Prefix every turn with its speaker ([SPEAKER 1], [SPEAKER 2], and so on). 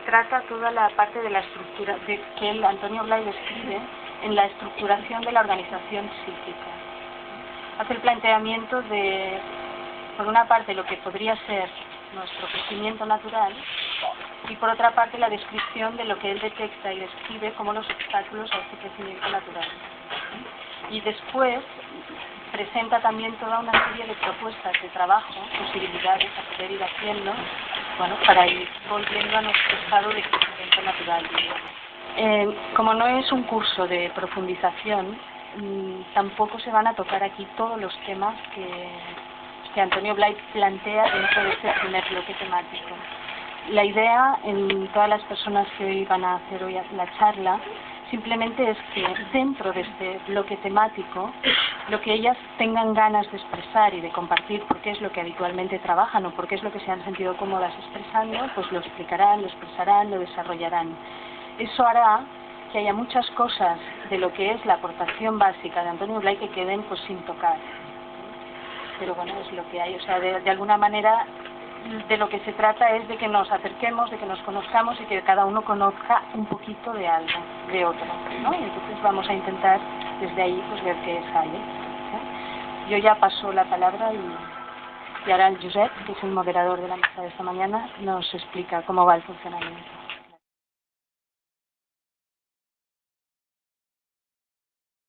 [SPEAKER 1] trata toda la parte de la estructura, de que Antonio Blay describe en la estructuración de la organización psíquica. Hace el planteamiento de, por una parte, lo que podría ser nuestro crecimiento natural, y por otra parte la descripción de lo que él detecta y describe como los obstáculos a este crecimiento natural. Y después presenta también toda una serie de propuestas de trabajo, posibilidades a poder ir haciendo, bueno, para ir volviendo a nuestro estado de crecimiento natural. Como no es un curso de profundización, tampoco se van a tocar aquí todos los temas que Antonio Blay plantea dentro de este primer bloque temático. La idea en todas las personas que hoy van a hacer hoy la charla simplemente es que dentro de este bloque temático lo que ellas tengan ganas de expresar y de compartir porque es lo que habitualmente trabajan o porque es lo que se han sentido cómodas expresando, pues lo explicarán, lo expresarán, lo desarrollarán. Eso hará que haya muchas cosas de lo que es la aportación básica de Antonio Blay que queden pues sin tocar. Pero bueno, es lo que hay, o sea, de alguna manera de lo que se trata es de que nos acerquemos, de que nos conozcamos y que cada uno conozca un poquito de algo, de otro, ¿no? Y entonces vamos a intentar desde ahí pues ver qué sale, ¿sí? Yo ya paso la palabra y ahora el Josep, que es el moderador de la mesa de esta mañana, nos explica cómo va el funcionamiento.